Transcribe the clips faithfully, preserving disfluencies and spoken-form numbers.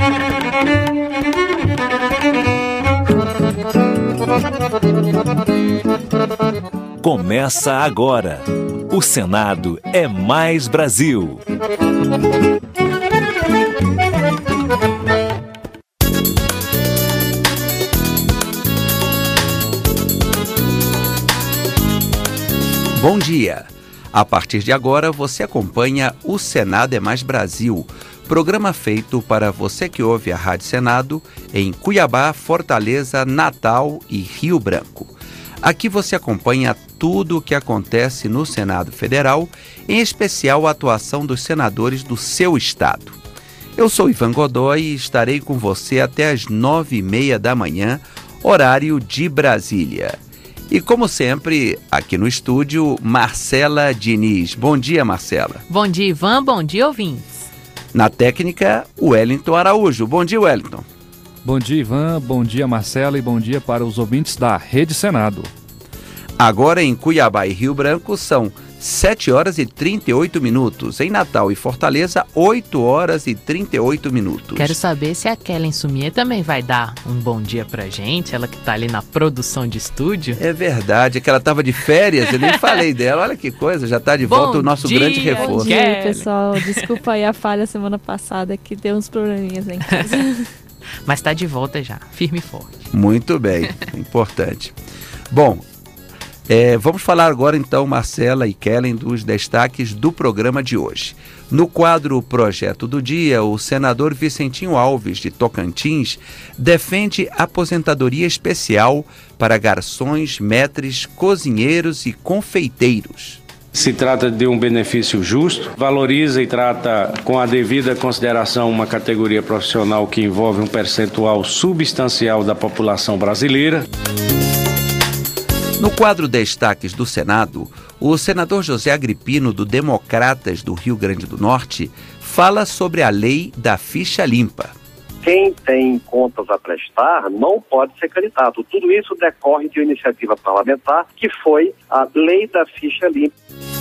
Começa agora. O Senado é Mais Brasil. Bom dia! A partir de agora você acompanha O Senado é Mais Brasil, programa feito para você que ouve a Rádio Senado em Cuiabá, Fortaleza, Natal e Rio Branco. Aqui você acompanha tudo o que acontece no Senado Federal, em especial a atuação dos senadores do seu estado. Eu sou Ivan Godoy e estarei com você até às nove e meia da manhã, horário de Brasília. E como sempre, aqui no estúdio, Marcela Diniz. Bom dia, Marcela. Bom dia, Ivan. Bom dia, ouvintes. Na técnica, Wellington Araújo. Bom dia, Wellington. Bom dia, Ivan. Bom dia, Marcela. E bom dia para os ouvintes da Rede Senado. Agora em Cuiabá e Rio Branco são sete horas e trinta e oito minutos. Em Natal e Fortaleza, oito horas e trinta e oito minutos. Quero saber se a Kellen Sumier também vai dar um bom dia pra gente, ela que tá ali na produção de estúdio. É verdade, é que ela tava de férias, eu nem falei dela. Olha que coisa, já tá de bom volta o nosso dia, grande reforço. Bom dia, pessoal. Desculpa aí a falha semana passada, que deu uns probleminhas aí em casa. Mas tá de volta já, firme e forte. Muito bem, importante. Bom, É, vamos falar agora então, Marcela e Kellen, dos destaques do programa de hoje. No quadro Projeto do Dia, o senador Vicentinho Alves, de Tocantins, defende aposentadoria especial para garçons, maîtres, cozinheiros e confeiteiros. Se trata de um benefício justo, valoriza e trata com a devida consideração uma categoria profissional que envolve um percentual substancial da população brasileira. No quadro Destaques do Senado, o senador José Agripino, do Democratas do Rio Grande do Norte, fala sobre a lei da ficha limpa. Quem tem contas a prestar não pode ser candidato. Tudo isso decorre de uma iniciativa parlamentar que foi a lei da ficha limpa.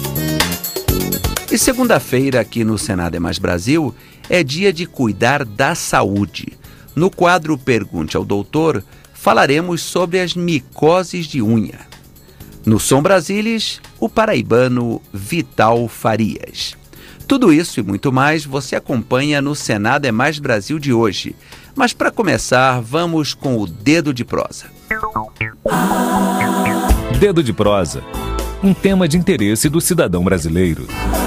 E segunda-feira, aqui no Senado é Mais Brasil, é dia de cuidar da saúde. No quadro Pergunte ao Doutor, falaremos sobre as micoses de unha. No Som Brasilis, o paraibano Vital Farias. Tudo isso e muito mais você acompanha no Senado é Mais Brasil de hoje. Mas para começar, vamos com o Dedo de Prosa. Dedo de Prosa, um tema de interesse do cidadão brasileiro.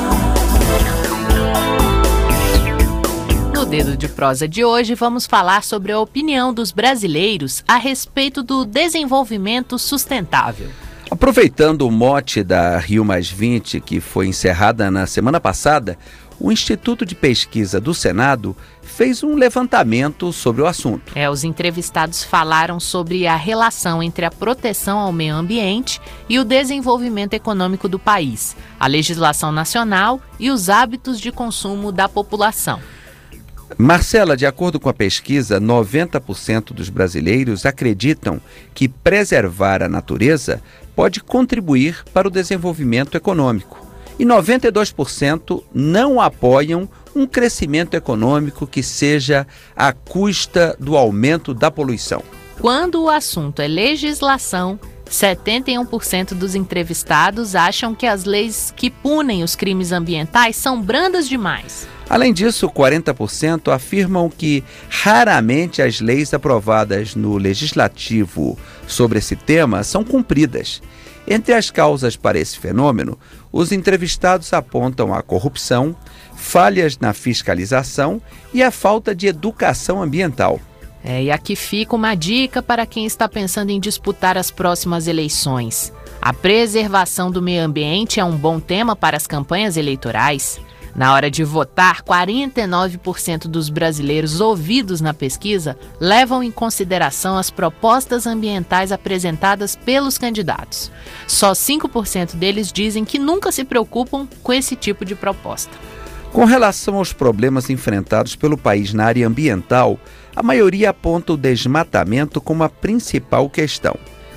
No Dedo de Prosa de hoje, vamos falar sobre a opinião dos brasileiros a respeito do desenvolvimento sustentável. Aproveitando o mote da Rio Mais vinte, que foi encerrada na semana passada, o Instituto de Pesquisa do Senado fez um levantamento sobre o assunto. É, os entrevistados falaram sobre a relação entre a proteção ao meio ambiente e o desenvolvimento econômico do país, a legislação nacional e os hábitos de consumo da população. Marcela, de acordo com a pesquisa, noventa por cento dos brasileiros acreditam que preservar a natureza pode contribuir para o desenvolvimento econômico. E noventa e dois por cento não apoiam um crescimento econômico que seja à custa do aumento da poluição. Quando o assunto é legislação, setenta e um por cento dos entrevistados acham que as leis que punem os crimes ambientais são brandas demais. Além disso, quarenta por cento afirmam que raramente as leis aprovadas no Legislativo sobre esse tema são cumpridas. Entre as causas para esse fenômeno, os entrevistados apontam a corrupção, falhas na fiscalização e a falta de educação ambiental. É, e aqui fica uma dica para quem está pensando em disputar as próximas eleições. A preservação do meio ambiente é um bom tema para as campanhas eleitorais. Na hora de votar, quarenta e nove por cento dos brasileiros ouvidos na pesquisa levam em consideração as propostas ambientais apresentadas pelos candidatos. Só cinco por cento deles dizem que nunca se preocupam com esse tipo de proposta. Com relação aos problemas enfrentados pelo país na área ambiental, a maioria aponta o desmatamento como a principal questão.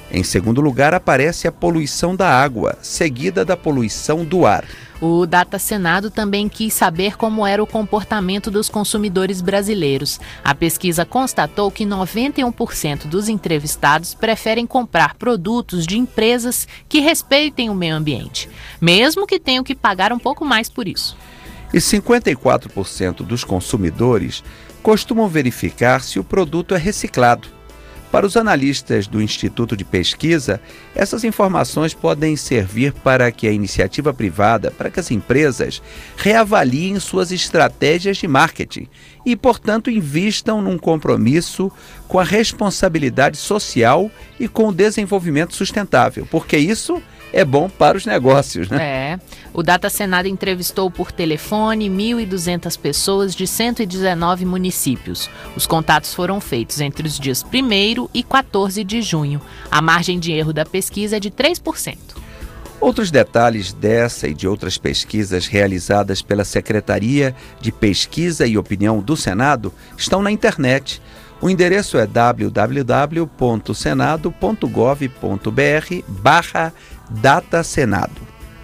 Em segundo lugar, aparece a poluição da água, seguida da poluição do ar. O Data Senado também quis saber como era o comportamento dos consumidores brasileiros. A pesquisa constatou que noventa e um por cento dos entrevistados preferem comprar produtos de empresas que respeitem o meio ambiente, mesmo que tenham que pagar um pouco mais por isso. E cinquenta e quatro por cento dos consumidores costumam verificar se o produto é reciclado. Para os analistas do Instituto de Pesquisa, essas informações podem servir para que a iniciativa privada, para que as empresas reavaliem suas estratégias de marketing e, portanto, invistam num compromisso com a responsabilidade social e com o desenvolvimento sustentável, porque isso é bom para os negócios, né? É. O Data Senado entrevistou por telefone mil e duzentas pessoas de cento e dezenove municípios. Os contatos foram feitos entre os dias primeiro e quatorze de junho. A margem de erro da pesquisa é de três por cento. Outros detalhes dessa e de outras pesquisas realizadas pela Secretaria de Pesquisa e Opinião do Senado estão na internet. O endereço é w w w ponto senado ponto gov ponto b r barra Data Senado.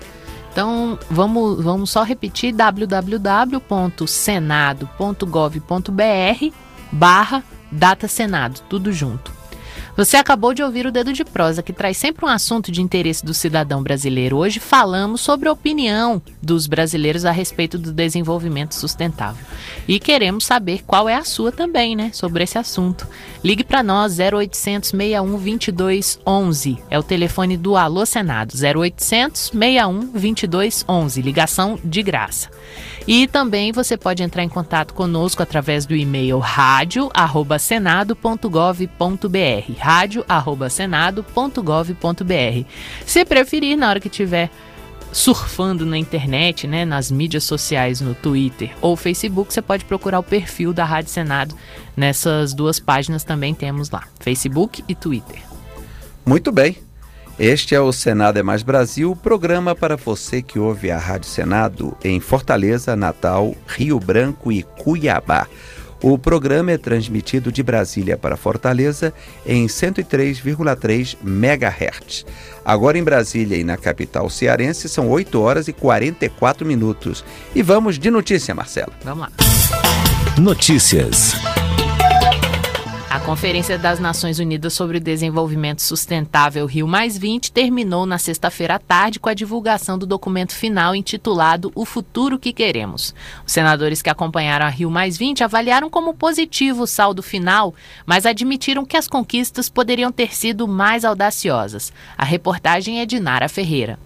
Então, vamos, vamos só repetir, w w w ponto senado ponto gov ponto b r barra Data Senado, tudo junto. Você acabou de ouvir o Dedo de Prosa, que traz sempre um assunto de interesse do cidadão brasileiro. Hoje falamos sobre a opinião dos brasileiros a respeito do desenvolvimento sustentável. E queremos saber qual é a sua também, né, sobre esse assunto. Ligue para nós, zero oitocentos, seis um, dois dois um um. É o telefone do Alô Senado, zero oitocentos, seis um, dois dois um um. Ligação de graça. E também você pode entrar em contato conosco através do e-mail rádio arroba senado ponto gov ponto b r. rádio arroba senado ponto gov ponto b r. Se preferir, na hora que estiver surfando na internet, né, nas mídias sociais, no Twitter ou Facebook, você pode procurar o perfil da Rádio Senado. Nessas duas páginas também temos lá, Facebook e Twitter. Muito bem. Este é o Senado é Mais Brasil, programa para você que ouve a Rádio Senado em Fortaleza, Natal, Rio Branco e Cuiabá. O programa é transmitido de Brasília para Fortaleza em cento e três vírgula três megahertz. Agora em Brasília e na capital cearense são oito horas e quarenta e quatro minutos. E vamos de notícia, Marcelo. Vamos lá. Notícias. A Conferência das Nações Unidas sobre o Desenvolvimento Sustentável Rio mais vinte terminou na sexta-feira à tarde com a divulgação do documento final intitulado O Futuro que Queremos. Os senadores que acompanharam a Rio mais vinte avaliaram como positivo o saldo final, mas admitiram que as conquistas poderiam ter sido mais audaciosas. A reportagem é de Nara Ferreira.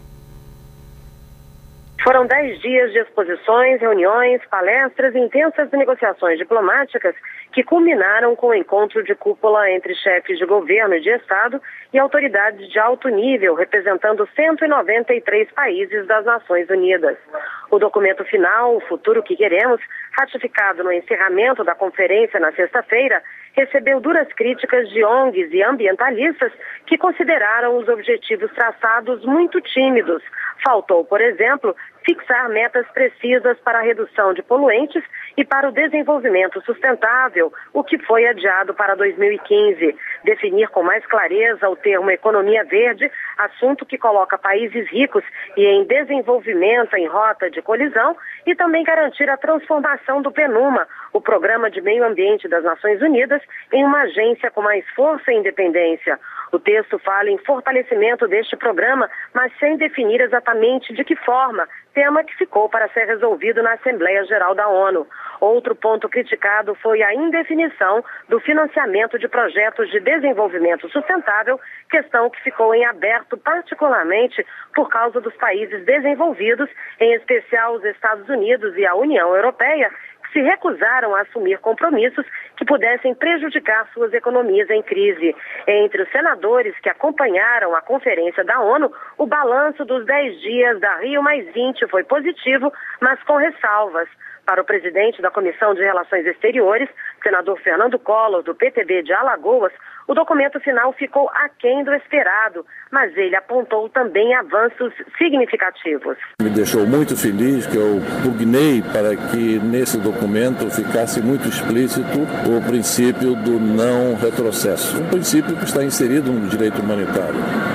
Foram dez dias de exposições, reuniões, palestras e intensas negociações diplomáticas que culminaram com o encontro de cúpula entre chefes de governo e de Estado e autoridades de alto nível, representando cento e noventa e três países das Nações Unidas. O documento final, O Futuro que Queremos, ratificado no encerramento da conferência na sexta-feira, recebeu duras críticas de O N Gs e ambientalistas que consideraram os objetivos traçados muito tímidos. Faltou, por exemplo, fixar metas precisas para a redução de poluentes e para o desenvolvimento sustentável, o que foi adiado para dois mil e quinze. Definir com mais clareza o termo economia verde, assunto que coloca países ricos e em desenvolvimento em rota de colisão, e também garantir a transformação do PNUMA, o Programa de Meio Ambiente das Nações Unidas, em uma agência com mais força e independência. O texto fala em fortalecimento deste programa, mas sem definir exatamente de que forma, tema que ficou para ser resolvido na Assembleia Geral da ONU. Outro ponto criticado foi a indefinição do financiamento de projetos de desenvolvimento sustentável, questão que ficou em aberto particularmente por causa dos países desenvolvidos, em especial os Estados Unidos e a União Europeia, que se recusaram a assumir compromissos que pudessem prejudicar suas economias em crise. Entre os senadores que acompanharam a conferência da ONU, o balanço dos dez dias da Rio mais vinte foi positivo, mas com ressalvas. Para o presidente da Comissão de Relações Exteriores, Senador Fernando Collor, do P T B de Alagoas, o documento final ficou aquém do esperado, mas ele apontou também avanços significativos. Me deixou muito feliz que eu pugnei para que nesse documento ficasse muito explícito o princípio do não retrocesso. Um princípio que está inserido no direito humanitário.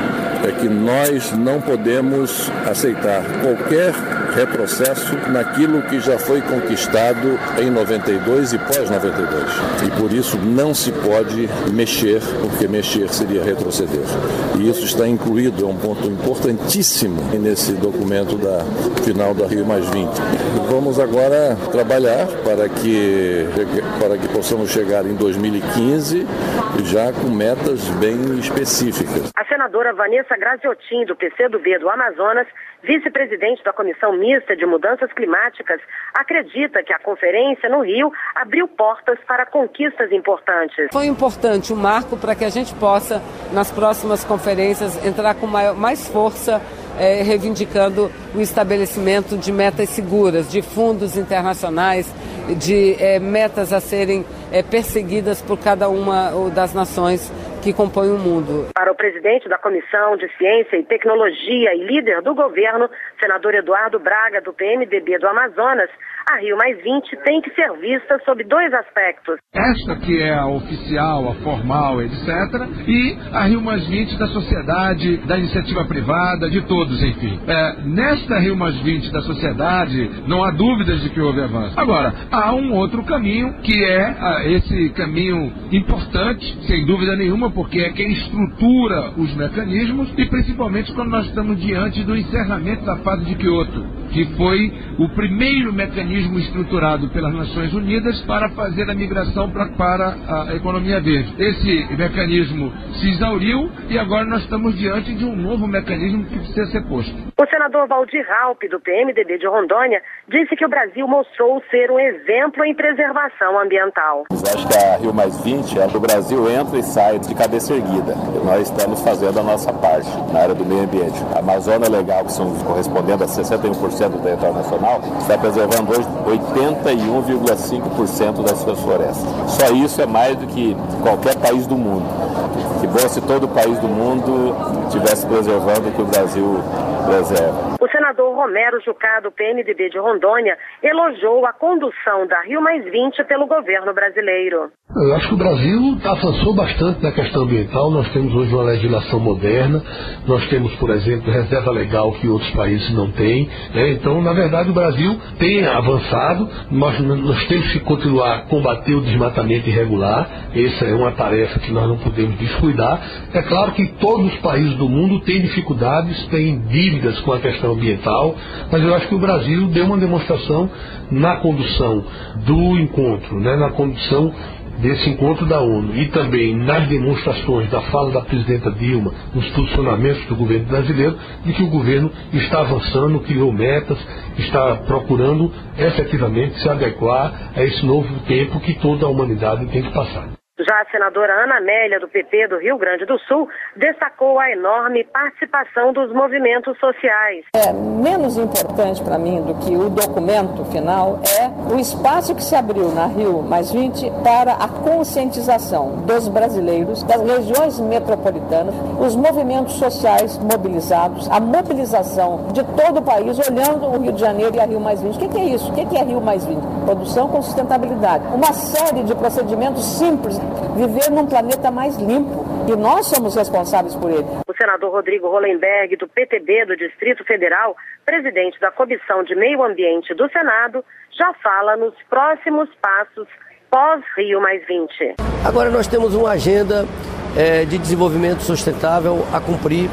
É que nós não podemos aceitar qualquer retrocesso naquilo que já foi conquistado em noventa e dois e pós noventa e dois. E por isso não se pode mexer, porque mexer seria retroceder. E isso está incluído, é um ponto importantíssimo nesse documento da final da Rio mais vinte. Vamos agora trabalhar para que, para que possamos chegar em dois mil e quinze já com metas bem específicas. A senadora Vanessa Graziotin, do P C do B do Amazonas, vice-presidente da Comissão Mista de Mudanças Climáticas, acredita que a conferência no Rio abriu portas para conquistas importantes. Foi importante um marco para que a gente possa, nas próximas conferências, entrar com maior, mais força, eh, reivindicando o estabelecimento de metas seguras, de fundos internacionais, de eh, metas a serem eh, perseguidas por cada uma das nações que compõem o mundo. Para o presidente da Comissão de Ciência e Tecnologia e líder do governo, senador Eduardo Braga, do P M D B do Amazonas, a Rio mais vinte tem que ser vista sob dois aspectos. Esta que é a oficial, a formal, etcétera, e a Rio mais vinte da sociedade, da iniciativa privada, de todos, enfim. É, nesta Rio mais vinte da sociedade, não há dúvidas de que houve avanço. Agora, há um outro caminho, que é ah, esse caminho importante, sem dúvida nenhuma, porque é quem estrutura os mecanismos, e principalmente quando nós estamos diante do encerramento da fase de Kyoto, que foi o primeiro mecanismo estruturado pelas Nações Unidas para fazer a migração pra, para a economia verde. Esse mecanismo se exauriu e agora nós estamos diante de um novo mecanismo que precisa ser posto. O senador Valdir Raupp, do P M D B de Rondônia, disse que o Brasil mostrou ser um exemplo em preservação ambiental. Eu acho que a Rio mais vinte, o Brasil entra e sai de cabeça erguida. Nós estamos fazendo a nossa parte na área do meio ambiente. A Amazônia Legal, que são correspondendo a sessenta e um por cento do território nacional, está preservando hoje oitenta e um vírgula cinco por cento das suas florestas. Só isso é mais do que qualquer país do mundo. Que bom se todo país do mundo estivesse preservando o que o Brasil preserva. O senador Romero Jucá, do P M D B de Rondônia, elogiou a condução da Rio mais vinte pelo governo brasileiro. Eu acho que o Brasil avançou bastante na questão ambiental. Nós temos hoje uma legislação moderna, nós temos, por exemplo, reserva legal que outros países não têm, né? Então, na verdade, o Brasil tem avançado. Nós, nós temos que continuar a combater o desmatamento irregular. Essa é uma tarefa que nós não podemos descuidar. É claro que todos os países do mundo têm dificuldades, têm dívidas com a questão ambiental, mas eu acho que o Brasil deu uma demonstração na condução do encontro, né? Na condução desse encontro da ONU e também nas demonstrações da fala da presidenta Dilma, nos posicionamentos do governo brasileiro, de que o governo está avançando, criou metas, está procurando efetivamente se adequar a esse novo tempo que toda a humanidade tem que passar. Já a senadora Ana Amélia, do P P do Rio Grande do Sul, destacou a enorme participação dos movimentos sociais. É menos importante para mim do que o documento final é o espaço que se abriu na Rio mais vinte para a conscientização dos brasileiros, das regiões metropolitanas, os movimentos sociais mobilizados, a mobilização de todo o país olhando o Rio de Janeiro e a Rio mais vinte. O que é isso? O que é Rio mais vinte? Produção com sustentabilidade. Uma série de procedimentos simples. Viver num planeta mais limpo. E nós somos responsáveis por ele. O senador Rodrigo Hollenberg, do P T B do Distrito Federal, presidente da Comissão de Meio Ambiente do Senado, já fala nos próximos passos pós-Rio mais vinte. Agora nós temos uma agenda é, de desenvolvimento sustentável a cumprir.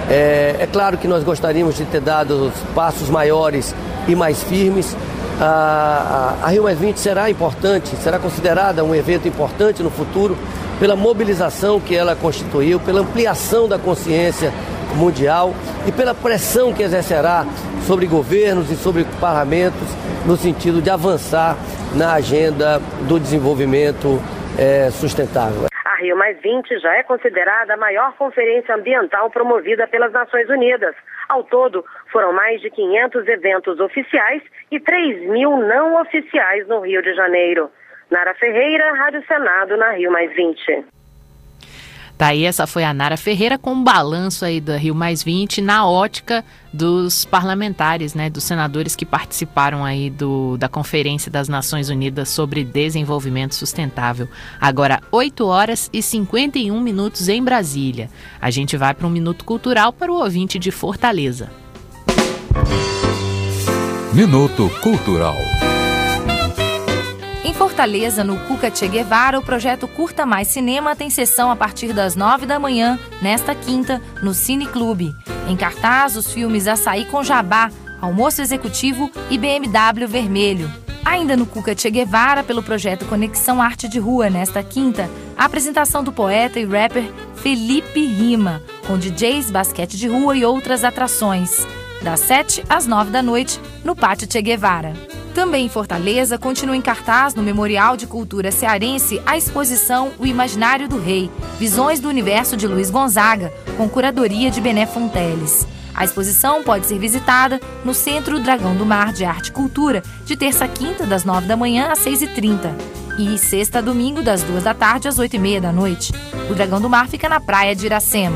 É, é claro que nós gostaríamos de ter dado passos maiores e mais firmes. A, a, a Rio mais vinte será importante, será considerada um evento importante no futuro pela mobilização que ela constituiu, pela ampliação da consciência mundial e pela pressão que exercerá sobre governos e sobre parlamentos no sentido de avançar na agenda do desenvolvimento é, sustentável. A Rio mais vinte já é considerada a maior conferência ambiental promovida pelas Nações Unidas. Ao todo, foram mais de quinhentos eventos oficiais e três mil não oficiais no Rio de Janeiro. Nara Ferreira, Rádio Senado, na Rio Mais vinte. Tá aí, essa foi a Nara Ferreira com um balanço aí da Rio Mais vinte na ótica dos parlamentares, né, dos senadores que participaram aí do, da Conferência das Nações Unidas sobre Desenvolvimento Sustentável. Agora, oito horas e cinquenta e um minutos em Brasília. A gente vai para um Minuto Cultural para o ouvinte de Fortaleza. Minuto Cultural. Em Fortaleza, no Cuca Che Guevara, o projeto Curta Mais Cinema tem sessão a partir das nove da manhã, nesta quinta, no Cine Clube. Em cartaz, os filmes Açaí com Jabá, Almoço Executivo e B M W Vermelho. Ainda no Cuca Che Guevara, pelo projeto Conexão Arte de Rua, nesta quinta, a apresentação do poeta e rapper Felipe Rima, com D Js, basquete de rua e outras atrações. Das sete às nove da noite, no Pátio Che Guevara. Também em Fortaleza, continua em cartaz no Memorial de Cultura Cearense a exposição O Imaginário do Rei, Visões do Universo de Luiz Gonzaga, com curadoria de Bené Fonteles. A exposição pode ser visitada no Centro Dragão do Mar de Arte e Cultura, de terça a quinta, das nove da manhã às seis e trinta, e sexta a domingo, das duas da tarde às oito e meia da noite. O Dragão do Mar fica na praia de Iracema.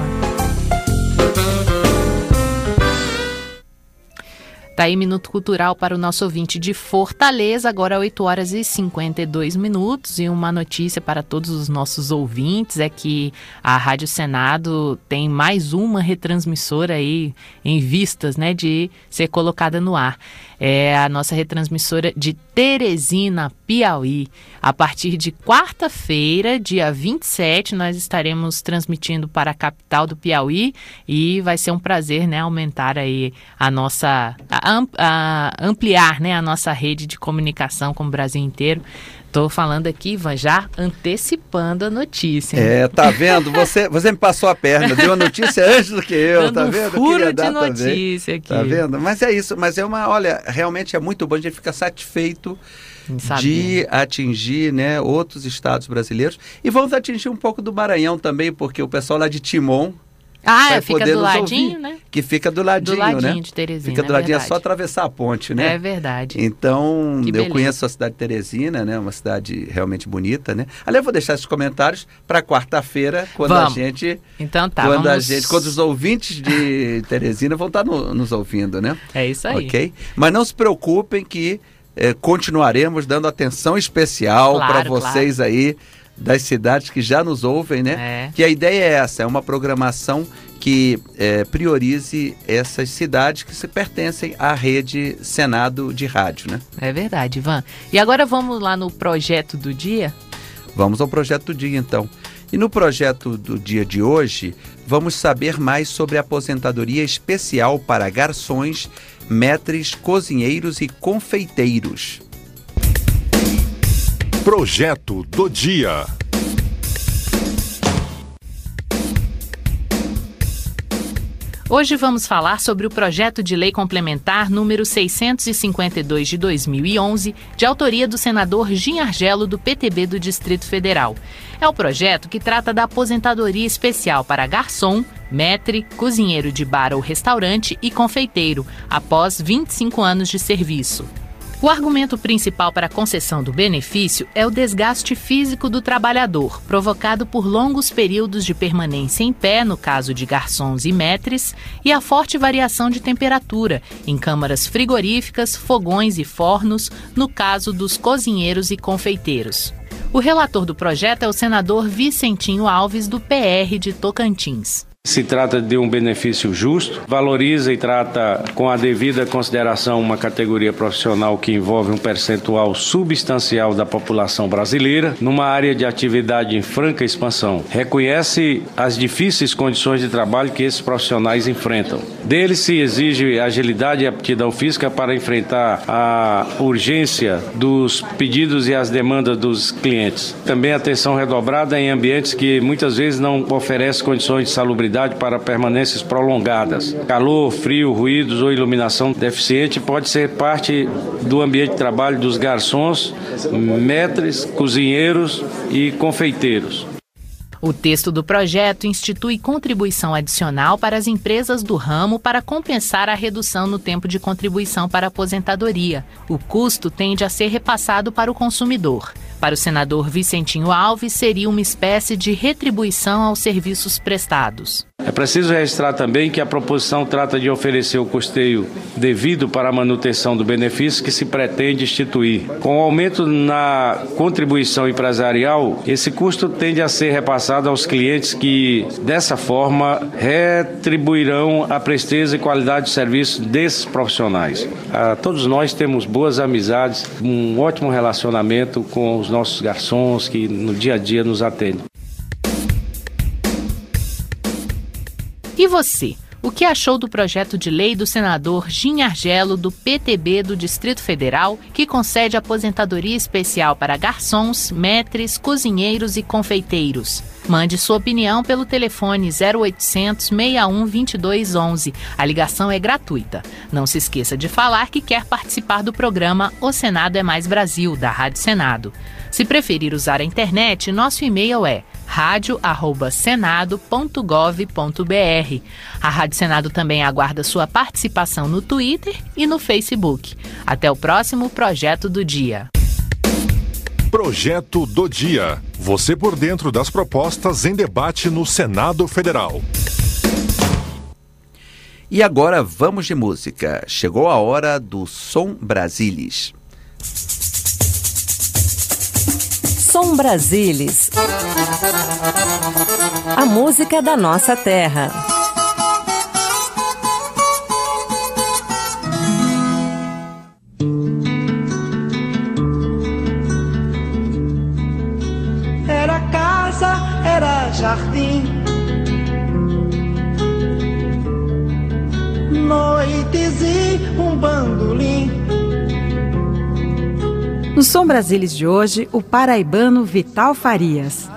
Tá aí Minuto Cultural para o nosso ouvinte de Fortaleza, agora oito horas e cinquenta e dois minutos. E uma notícia para todos os nossos ouvintes é que a Rádio Senado tem mais uma retransmissora aí em vistas, né, de ser colocada no ar. É a nossa retransmissora de Teresina, Piauí. A partir de quarta-feira, dia vinte e sete, nós estaremos transmitindo para a capital do Piauí e vai ser um prazer, né, aumentar aí a nossa... A A ampliar, né, a nossa rede de comunicação com o Brasil inteiro. Estou falando aqui, Ivan, já antecipando a notícia. É, tá vendo? Você, você me passou a perna, deu a notícia antes do que eu, Dando tá vendo? Um furo eu de notícia também. aqui. Tá vendo? Mas é isso, mas é uma, olha, realmente é muito bom, a gente fica satisfeito de atingir, né, outros estados brasileiros. E vamos atingir um pouco do Maranhão também, porque o pessoal lá de Timon, Ah, é, fica do ladinho, ouvir, né? Que fica do ladinho, do ladinho, né? de Teresina, fica do é ladinho, verdade. É só atravessar a ponte, né? É verdade. Então, Que eu beleza. conheço a cidade de Teresina, né? Uma cidade realmente bonita, né? Aliás, eu vou deixar esses comentários para quarta-feira, quando vamos. a gente... Então tá, quando vamos... a gente, quando os ouvintes de Teresina vão estar no, nos ouvindo, né? É isso aí. Ok? Mas não se preocupem que eh, continuaremos dando atenção especial Claro, para vocês claro. aí das cidades que já nos ouvem, né? É. Que a ideia é essa, é uma programação que é, priorize essas cidades que se pertencem à rede Senado de rádio, né? É verdade, Ivan. E agora vamos lá no projeto do dia? Vamos ao projeto do dia, então. E no projeto do dia de hoje, vamos saber mais sobre a aposentadoria especial para garçons, maîtres, cozinheiros e confeiteiros. Projeto do dia. Hoje vamos falar sobre o projeto de lei complementar número seiscentos e cinquenta e dois de dois mil e onze, de autoria do senador Gin Argelo, do P T B do Distrito Federal. É o projeto que trata da aposentadoria especial para garçom, maître, cozinheiro de bar ou restaurante e confeiteiro, após vinte e cinco anos de serviço. O argumento principal para a concessão do benefício é o desgaste físico do trabalhador, provocado por longos períodos de permanência em pé, no caso de garçons e maîtres, e a forte variação de temperatura, em câmaras frigoríficas, fogões e fornos, no caso dos cozinheiros e confeiteiros. O relator do projeto é o senador Vicentinho Alves, do P R de Tocantins. Se trata de um benefício justo, valoriza e trata com a devida consideração uma categoria profissional que envolve um percentual substancial da população brasileira numa área de atividade em franca expansão. Reconhece as difíceis condições de trabalho que esses profissionais enfrentam. Deles se exige agilidade e aptidão física para enfrentar a urgência dos pedidos e as demandas dos clientes. Também atenção redobrada em ambientes que muitas vezes não oferecem condições de salubridade para permanências prolongadas. Calor, frio, ruídos ou iluminação deficiente pode ser parte do ambiente de trabalho dos garçons, maîtres, cozinheiros e confeiteiros. O texto do projeto institui contribuição adicional para as empresas do ramo para compensar a redução no tempo de contribuição para a aposentadoria. O custo tende a ser repassado para o consumidor. Para o senador Vicentinho Alves, seria uma espécie de retribuição aos serviços prestados. É preciso registrar também que a proposição trata de oferecer o custeio devido para a manutenção do benefício que se pretende instituir. Com o aumento na contribuição empresarial, esse custo tende a ser repassado aos clientes que, dessa forma, retribuirão a presteza e qualidade de serviço desses profissionais. Ah, todos nós temos boas amizades, um ótimo relacionamento com os nossos garçons que no dia a dia nos atendem. E você? O que achou do projeto de lei do senador Gin Argelo, do P T B do Distrito Federal, que concede aposentadoria especial para garçons, maîtres, cozinheiros e confeiteiros? Mande sua opinião pelo telefone zero oitocentos, seis um, dois dois um um. A ligação é gratuita. Não se esqueça de falar que quer participar do programa O Senado é Mais Brasil, da Rádio Senado. Se preferir usar a internet, nosso e-mail é rádio arroba senado ponto gov ponto br. A Rádio Senado também aguarda sua participação no Twitter e no Facebook. Até o próximo Projeto do Dia. Projeto do Dia. Você por dentro das propostas em debate no Senado Federal. E agora vamos de música. Chegou a hora do Som Brasilis. Som Brasilis. A música da nossa terra. Era casa, era jardim, noites e um bandolim. No Som Brasilis de hoje, o paraibano Vital Farias.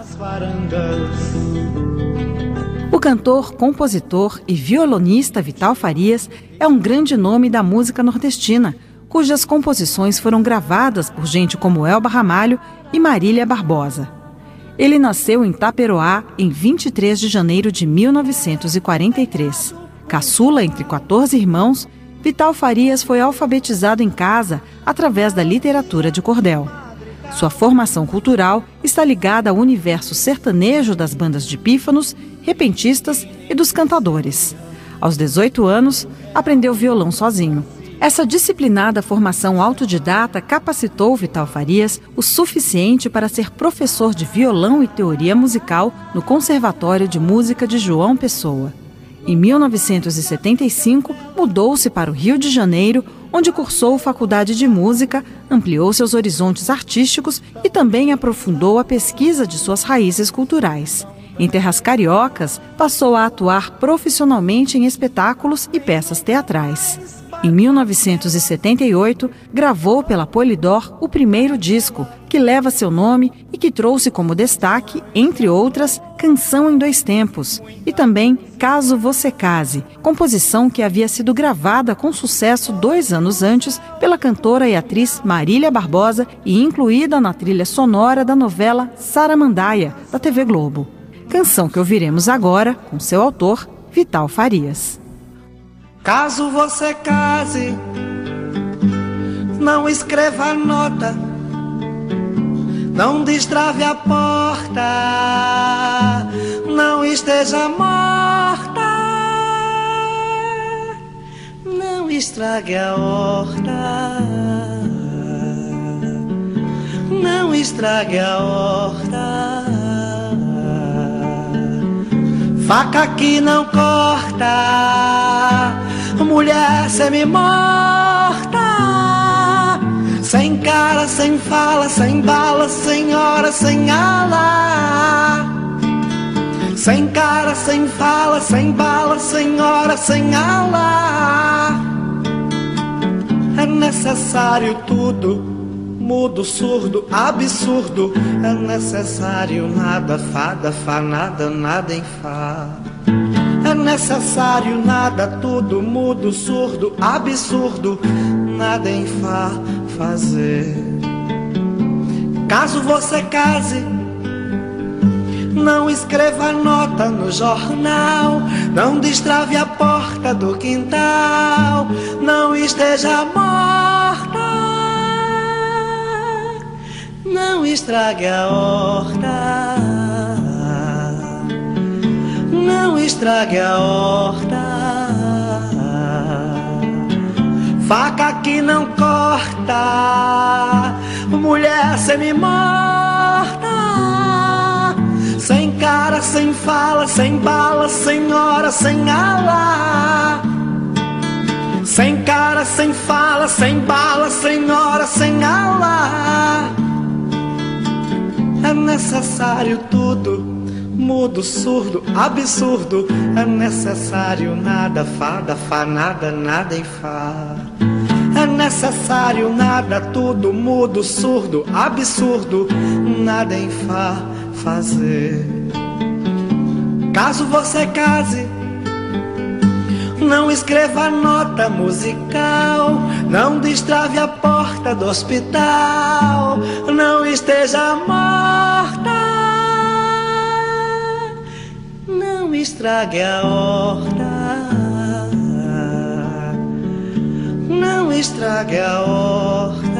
O cantor, compositor e violonista Vital Farias é um grande nome da música nordestina, cujas composições foram gravadas por gente como Elba Ramalho e Marília Barbosa. Ele nasceu em Taperoá em vinte e três de janeiro de mil novecentos e quarenta e três. Caçula entre quatorze irmãos, Vital Farias foi alfabetizado em casa através da literatura de cordel. Sua formação cultural está ligada ao universo sertanejo das bandas de pífanos, repentistas e dos cantadores. Aos dezoito anos, aprendeu violão sozinho. Essa disciplinada formação autodidata capacitou Vital Farias o suficiente para ser professor de violão e teoria musical no Conservatório de Música de João Pessoa. Em mil novecentos e setenta e cinco, mudou-se para o Rio de Janeiro, onde cursou faculdade de música, ampliou seus horizontes artísticos e também aprofundou a pesquisa de suas raízes culturais. Em terras cariocas, passou a atuar profissionalmente em espetáculos e peças teatrais. Em mil novecentos e setenta e oito, gravou pela Polydor o primeiro disco, que leva seu nome e que trouxe como destaque, entre outras, Canção em Dois Tempos e também Caso Você Case, composição que havia sido gravada com sucesso dois anos antes pela cantora e atriz Marília Barbosa e incluída na trilha sonora da novela Saramandaia, da T V Globo. Canção que ouviremos agora com seu autor, Vital Farias. Caso você case, não escreva nota, não destrave a porta, não esteja morta, não estrague a horta, não estrague a horta. Faca que não corta, mulher semi-morta, sem cara, sem fala, sem bala, sem hora, sem ala. Sem cara, sem fala, sem bala, sem hora, sem ala. É necessário tudo, mudo, surdo, absurdo. É necessário nada, fada, fa, nada, nada em fá. É necessário nada, tudo, mudo, surdo, absurdo. Nada em fá fazer. Caso você case, Não escreva nota no jornal, não destrave a porta do quintal, não esteja morta, não estrague a horta, não estrague a horta. Faca que não corta, mulher semi-morta, sem cara, sem fala, sem bala, sem hora, sem ala. Sem cara, sem fala, sem bala, sem hora, sem ala. É necessário tudo, mudo, surdo, absurdo. É necessário nada, fada, fa, nada, nada em fá. É necessário nada, tudo, mudo, surdo, absurdo. Nada em fá fazer. Caso você case, não escreva nota musical, não destrave a porta do hospital, não esteja morta, não estrague a horta, não estrague a horta.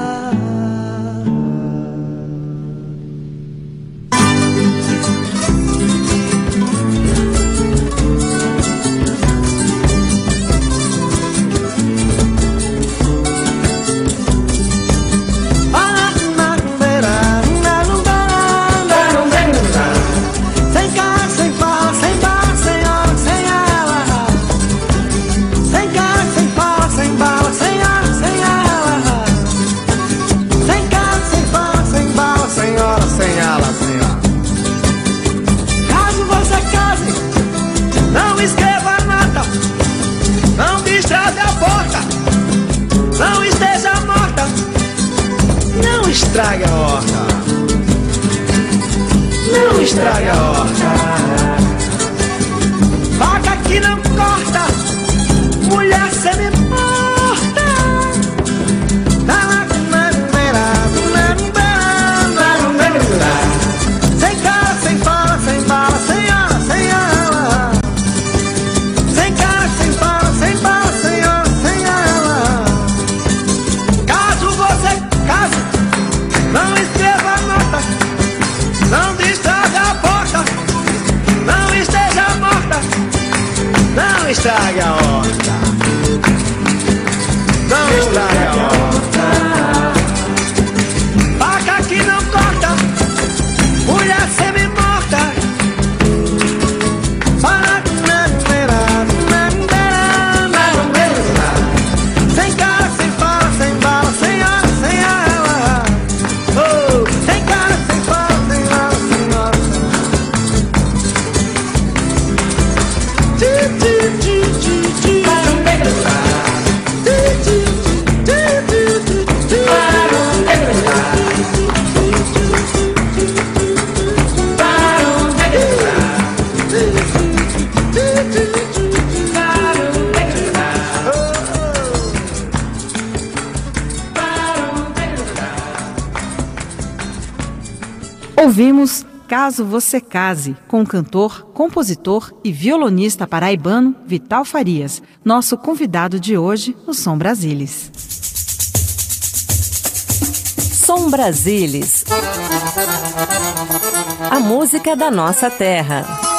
Estraga a horta, não estraga a horta. Faca que não corta, mulher semi-morta. Sem cara, sem fala, sem bala, sem hora, sem ela. Sem cara, sem fala, sem bala, sem hora, sem ela. Caso você case, não escreva nota, não destrave a porta, não esteja morta, não estrague a horta, não estrague a horta. Faca que não corta, mulher semi-morta. Sem cara, sem fala, sem bala, sem hora, sem ela. Sem cara, sem fala, sem hora, sem hora. Ouvimos Caso Você Case, com o cantor, compositor e violonista paraibano Vital Farias, nosso convidado de hoje no Som Brasilis. Som Brasilis. A música da nossa terra.